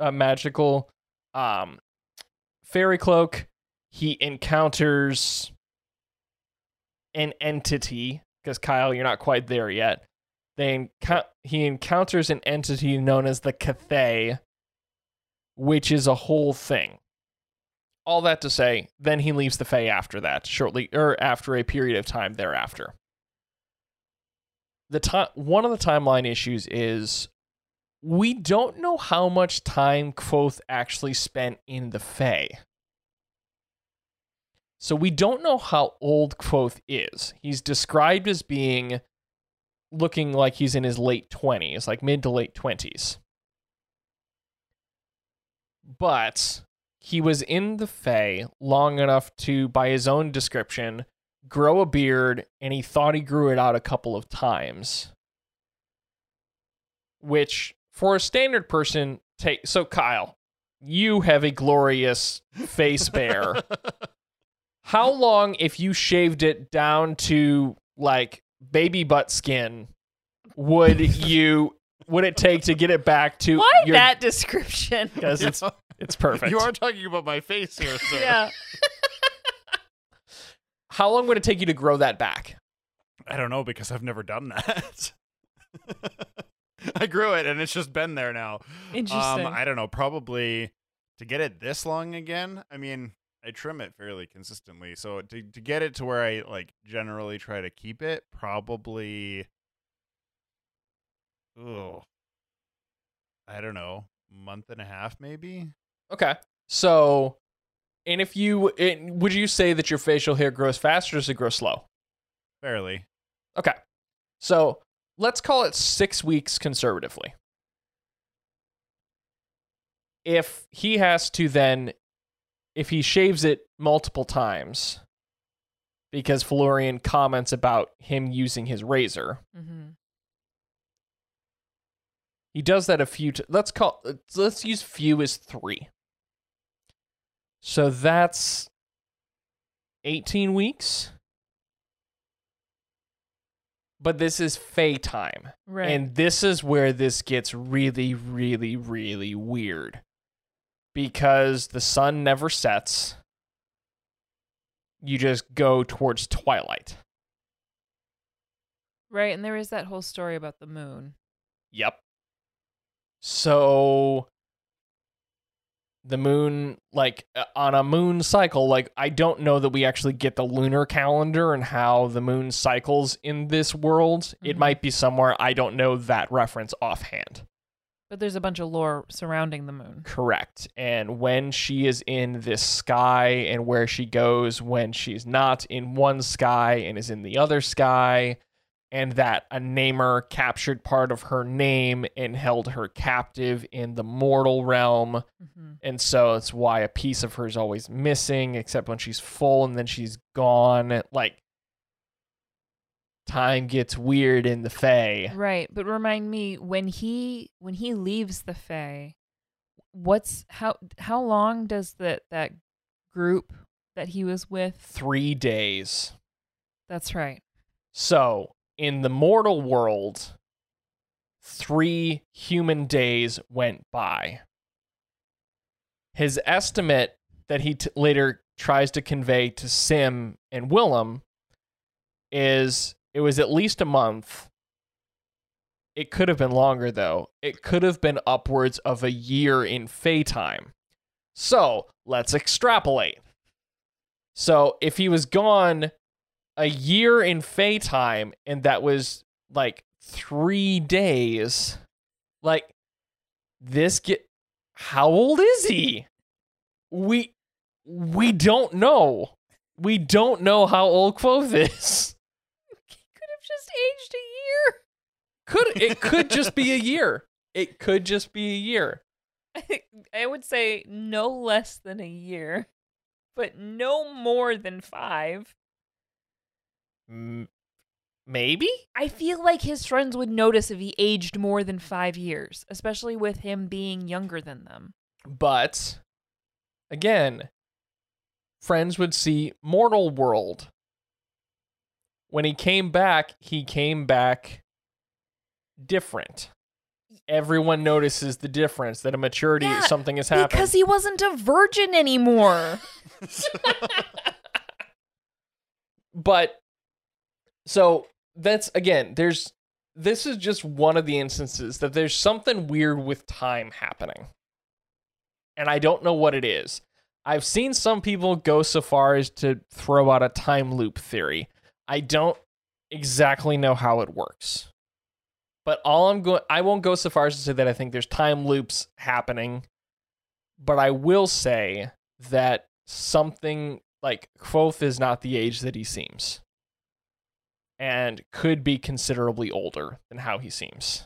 fairy cloak. He encounters an entity, because Kyle, you're not quite there yet. He encounters an entity known as the Cathay, which is a whole thing. All that to say, then he leaves the Fae after that, after a period of time thereafter. One of the timeline issues is we don't know how much time Kvothe actually spent in the Fae. So we don't know how old Kvothe is. He's described as looking like he's in his late 20s, like mid to late 20s. But he was in the Fae long enough to, by his own description, grow a beard, and he thought he grew it out a couple of times. Which, for a standard person, so Kyle, you have a glorious face bear. How long, if you shaved it down to, like, baby butt skin, would you would it take to get it back to Why that description? Because it's perfect. You are talking about my face here, sir. Yeah. How long would it take you to grow that back? I don't know, because I've never done that. I grew it and it's just been there now. Interesting. I don't know, probably to get it this long again. I mean, I trim it fairly consistently, so to get it to where I like generally try to keep it, probably I don't know, month and a half maybe. Okay. So, and would you say that your facial hair grows fast or does it grow slow? Fairly. Okay. So, let's call it 6 weeks conservatively. If he has to then, if he shaves it multiple times, because Felurian comments about him using his razor, he does that a few let's use few as 3. So that's 18 weeks. But this is Fae time. Right. And this is where this gets really, really, really weird. Because the sun never sets. You just go towards twilight. Right, and there is that whole story about the moon. Yep. So the moon, like on a moon cycle, like I don't know that we actually get the lunar calendar and how the moon cycles in this world. It might be somewhere. I don't know that reference offhand. But there's a bunch of lore surrounding the moon. Correct. And when she is in this sky and where she goes when she's not in one sky and is in the other sky, and that a namer captured part of her name and held her captive in the mortal realm. And so it's why a piece of her is always missing, except when she's full and then she's gone. Like, time gets weird in the Fae. Right, but remind me, when he leaves the Fae, how long does that group that he was with? 3 days. That's right. So, in the mortal world, 3 human days went by. His estimate that he later tries to convey to Sim and Willem is it was at least a month. It could have been longer, though. It could have been upwards of a year in Fae time. So, let's extrapolate. So, if he was gone a year in Fae time, and that was like 3 days, like, how old is he? We don't know. We don't know how old Kvothe is. He could have just aged a year. It could just be a year. It could just be a year. I would say no less than a year, but no more than 5. Maybe? I feel like his friends would notice if he aged more than 5 years, especially with him being younger than them. But, again, friends would see mortal world. When he came back different. Everyone notices the difference, that a maturity, something has happened. Because he wasn't a virgin anymore. But, so, that's, again, this is just one of the instances that there's something weird with time happening. And I don't know what it is. I've seen some people go so far as to throw out a time loop theory. I don't exactly know how it works. But I won't go so far as to say that I think there's time loops happening. But I will say that something like Kvothe is not the age that he seems. And could be considerably older than how he seems.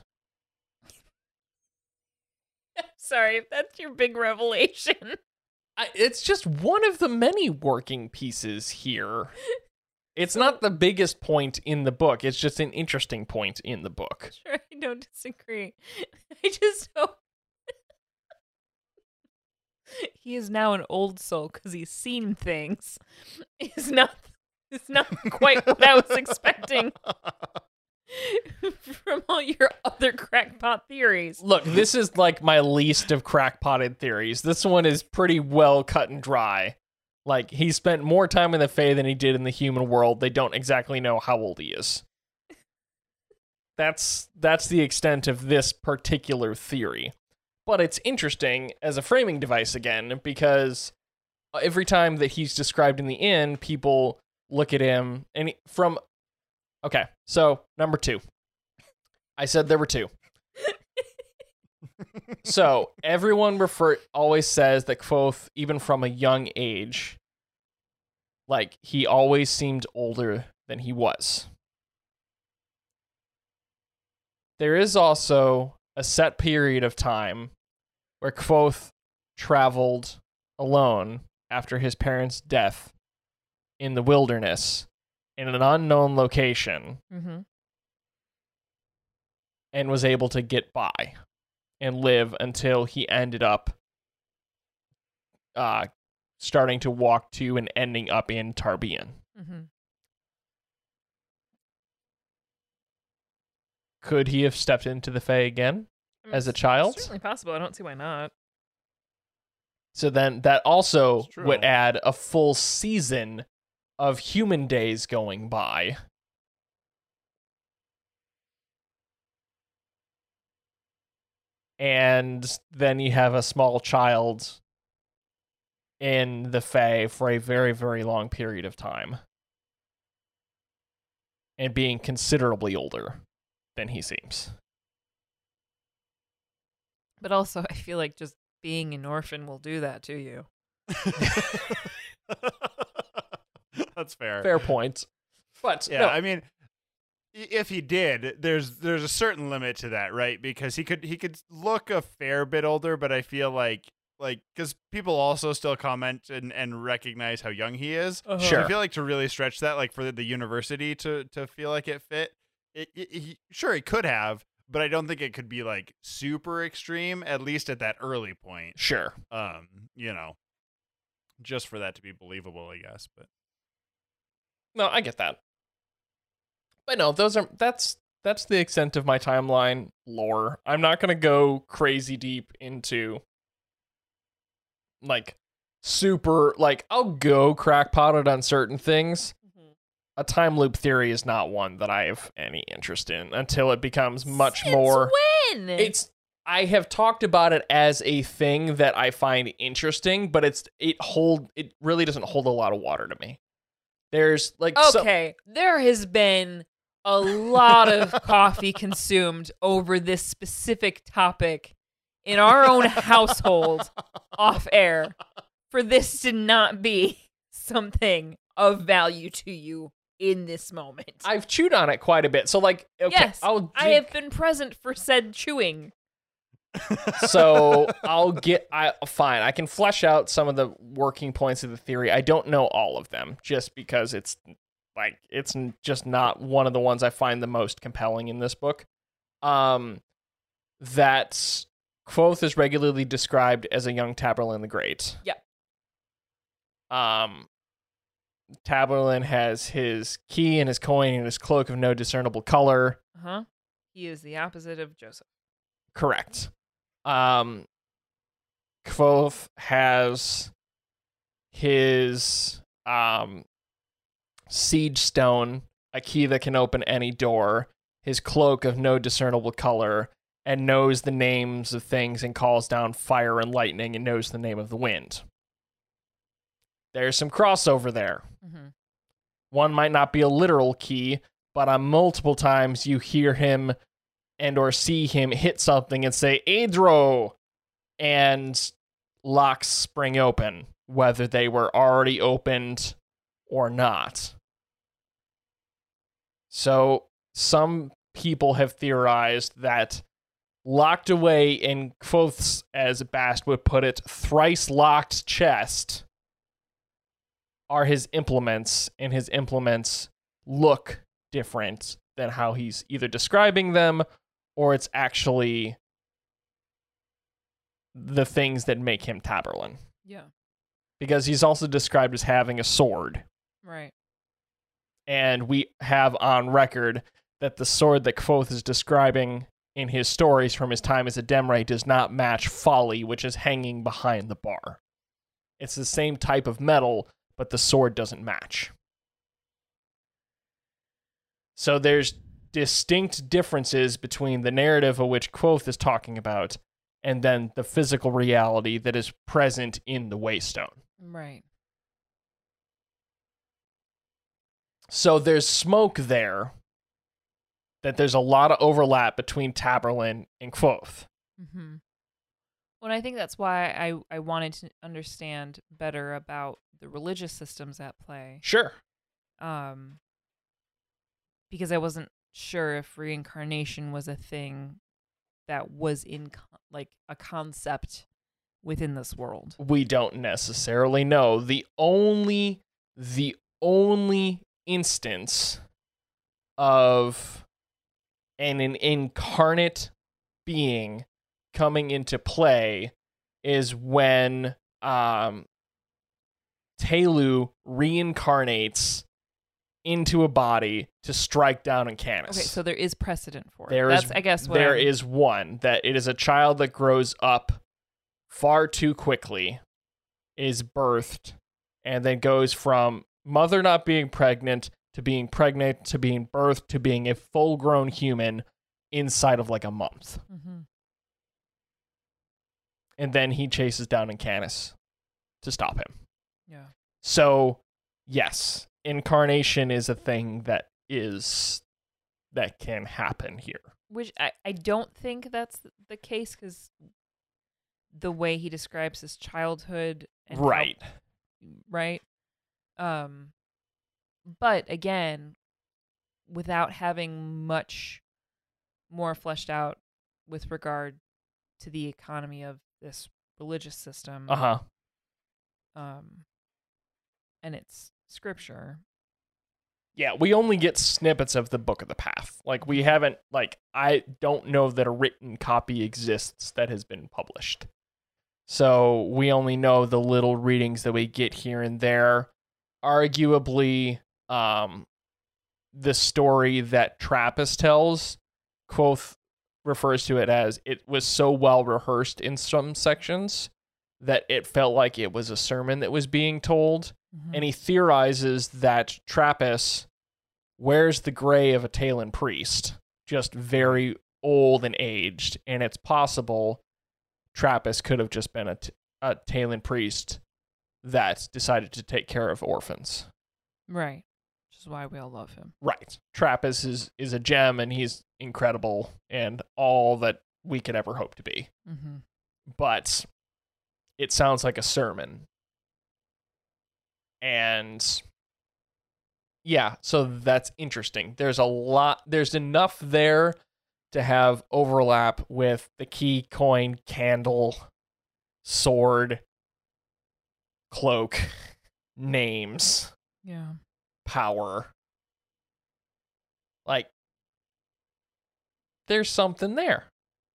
Sorry, if that's your big revelation. It's just one of the many working pieces here. It's not the biggest point in the book. It's just an interesting point in the book. Sure, I don't disagree. I just hope he is now an old soul because he's seen things. It's not quite what I was expecting. from all your other crackpot theories. Look, this is like my least of crackpotted theories. This one is pretty well cut and dry. Like, he spent more time in the Fae than he did in the human world. They don't exactly know how old he is. That's the extent of this particular theory. But it's interesting as a framing device again, because every time that he's described in the inn, people look at him and okay, so number 2. I said there were 2. So everyone always says that Kvothe, even from a young age, like, he always seemed older than he was. There is also a set period of time where Kvothe traveled alone after his parents' death in the wilderness in an unknown location, and was able to get by and live until he ended up starting to walk to and ending up in Tarbean. Could he have stepped into the Fae again as a child? It's certainly possible. I don't see why not. So then that also would add a full season of human days going by. And then you have a small child in the Fae for a very, very long period of time. And being considerably older than he seems. But also, I feel like just being an orphan will do that to you. That's fair. Fair point. But yeah, no. I mean, if he did, there's a certain limit to that, right? Because he could look a fair bit older, but I feel like because people also still comment and recognize how young he is. Sure. I feel like to really stretch that, like for the university to feel like it fit, sure, he could have, but I don't think it could be like super extreme, at least at that early point. Sure. Just for that to be believable, I guess. But no, I get that. But no, that's the extent of my timeline lore. I'm not gonna go crazy deep into like super, like, I'll go crackpotted on certain things. A time loop theory is not one that I have any interest in until it becomes much more. When? I have talked about it as a thing that I find interesting, but it really doesn't hold a lot of water to me. There's like there has been a lot of coffee consumed over this specific topic in our own household off air for this to not be something of value to you in this moment. I've chewed on it quite a bit. So like, okay, yes, I have been present for said chewing. So fine. I can flesh out some of the working points of the theory. I don't know all of them just because it's just not one of the ones I find the most compelling in this book. That Kvothe is regularly described as a young Taborlin the Great. Yeah. Taborlin has his key and his coin and his cloak of no discernible color. He is the opposite of Joseph. Correct. Kvothe has his siege stone, a key that can open any door, his cloak of no discernible color, and knows the names of things and calls down fire and lightning and knows the name of the wind. There's some crossover there. One might not be a literal key, but on multiple times you hear him and or see him hit something and say, Adro! And locks spring open, whether they were already opened or not. So some people have theorized that locked away in Kvothe's, as Bast would put it, thrice locked chest are his implements, and his implements look different than how he's either describing them or it's actually the things that make him Taborlin. Yeah. Because he's also described as having a sword. Right. And we have on record that the sword that Kvothe is describing in his stories from his time as a Demre does not match Folly, which is hanging behind the bar. It's the same type of metal, but the sword doesn't match. So there's distinct differences between the narrative of which Kvothe is talking about and then the physical reality that is present in the Waystone. Right. So there's smoke there, that there's a lot of overlap between Taborlin and Kvothe. Mm-hmm. Well, I think that's why I wanted to understand better about the religious systems at play. Sure. Because I wasn't sure if reincarnation was a thing that was in like a concept within this world. We don't necessarily know. The only instance of an incarnate being coming into play is when Tehlu reincarnates into a body to strike down on Canis. Okay, so there is precedent for it. There is one, that it is a child that grows up far too quickly, is birthed, and then goes from mother not being pregnant to being birthed to being a full-grown human inside of like a month. Mm-hmm. And then he chases down Canis to stop him. Yeah. So, yes, incarnation is a thing that can happen here. Which I don't think that's the case, because the way he describes his childhood. And right. Right. But again, without having much more fleshed out with regard to the economy of this religious system. And its scripture. Yeah, we only get snippets of the Book of the Path. Like, we haven't, like, I don't know that a written copy exists that has been published. So we only know the little readings that we get here and there. Arguably, the story that Trappist tells, Kvothe refers to it as, it was so well rehearsed in some sections that it felt like it was a sermon that was being told. Mm-hmm. And he theorizes that Trappist wears the gray of a Talon priest, just very old and aged. And it's possible Trappist could have just been a Talon priest that decided to take care of orphans. Right. Which is why we all love him. Right. Trappist is a gem, and he's incredible and all that we could ever hope to be. Mm-hmm. But it sounds like a sermon. And yeah, so that's interesting. There's enough there to have overlap with the key, coin, candle, sword, cloak, names, power. Like, there's something there.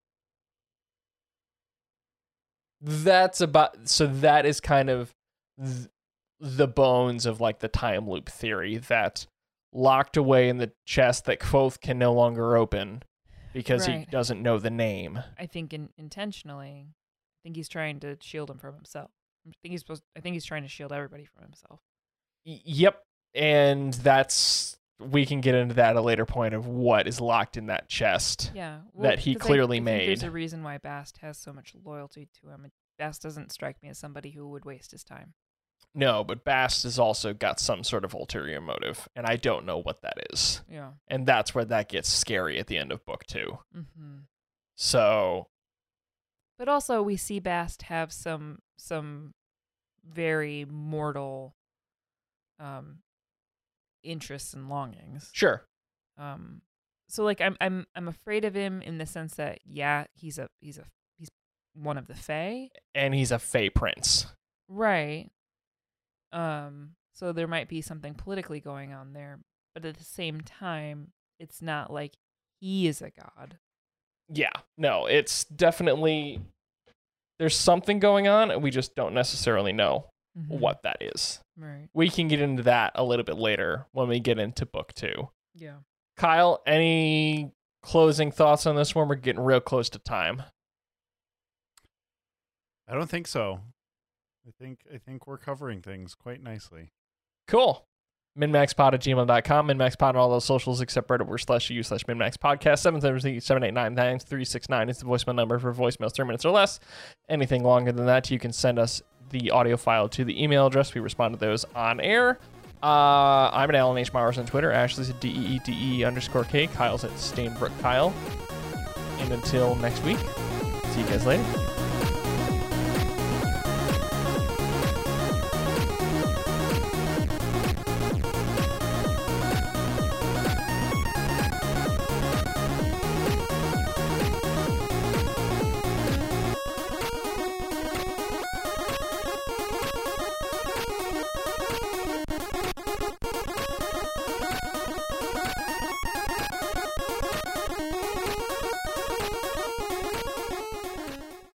That is kind of the bones of like the time loop theory, that locked away in the chest that Kvothe can no longer open because he doesn't know the name. I think intentionally. I think he's trying to shield him from himself. I think he's trying to shield everybody from himself. Yep. And we can get into that at a later point of what is locked in that chest. Yeah. That he clearly I made. think there's a reason why Bast has so much loyalty to him. Bast doesn't strike me as somebody who would waste his time. No, but Bast has also got some sort of ulterior motive, and I don't know what that is. Yeah. And that's where that gets scary at the end of book 2. Mm-hmm. So. But also, we see Bast have some very mortal interests and longings. Sure. So like I'm afraid of him in the sense that he's one of the Fae, and he's a Fae prince. Right. So there might be something politically going on there, but at the same time, it's not like he is a god. Yeah, no, it's definitely, there's something going on, and we just don't necessarily know what that is. Right. We can get into that a little bit later when we get into book 2. Yeah. Kyle, any closing thoughts on this one? We're getting real close to time. I don't think so. I think we're covering things quite nicely. Cool. MinMaxPod@gmail.com. MinMaxPod on all those socials except Reddit.com/MinMaxPodcast. 773-789-9369 is the voicemail number for voicemails 3 minutes or less. Anything longer than that, you can send us the audio file to the email address. We respond to those on air. I'm at Alan H. Mowers on Twitter. Ashley's at DEEDE_K. Kyle's at StainbrookKyle. And until next week, see you guys later.